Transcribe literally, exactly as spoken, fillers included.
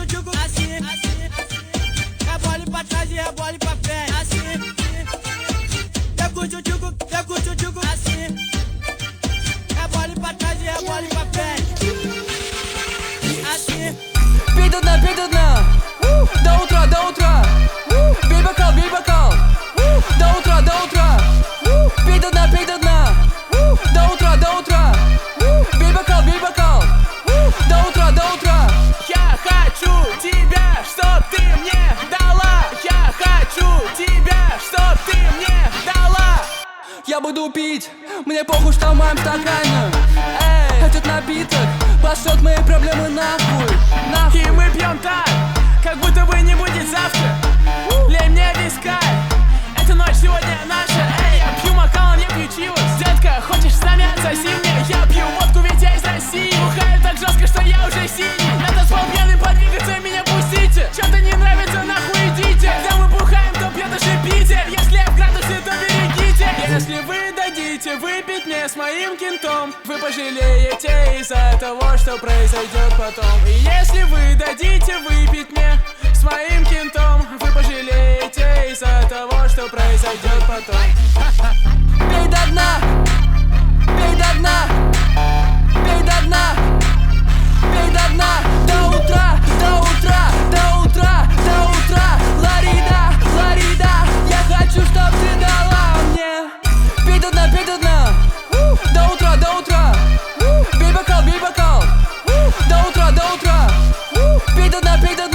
tchucu, assim, assim. Rebole pra trás e rebole pra frente, assim. Deco tchucu, deco tchucu, assim. Rebole pra trás e rebole pra frente, assim. Peido na, peido na, uh, dá outra, dá outra, uh, bem bacana, bem bacana, uh, dá outra, dá outra, uh, peido na, peido na, uh, dá outra, dá outra, uh, bem bacana, bem bacana, uh, дá outra, дá outra. Я хочу тебя, чтоб ты мне дала. Я хочу тебя, чтоб ты мне дала. Я буду пить, мне похуй, что в моем стакане. Эй, этот напиток пошлет мои проблемы нахуй, нахуй. И мы пьем так, как будто бы не будет завтра. Лей мне вискарь, эта ночь сегодня наша. Эй, я пью макалон, я пью чивос. Детка, хочешь с нами отсоси мне? Я пью водку, ведь я из России. Бухаю так жестко, что я уже синий. На танцпол пьяный подвигаться, меня пустите. Чё-то не нравится, нахуй идите. Когда мы бухаем, то пьет аж и Питер. Если я в градусе, то берегите. Если вы дадите выпить мне с моим кентом, вы пожалеете из-за того, что произойдет потом. И если вы дадите выпить мне с моим кентом, вы пожалеете из-за того, что произойдет потом. Пей до дна, пей до дна, пей до дна, пей до дна, до утра, до утра, до утра, до утра. Ларида, Ларида, я хочу, чтоб ты дала мне. Пей до дна, пей до дна, uh, до утра, до утра, uh, бей бокал, бей бокал, uh, до утра, до утра, uh, пей до дна, пей до дна.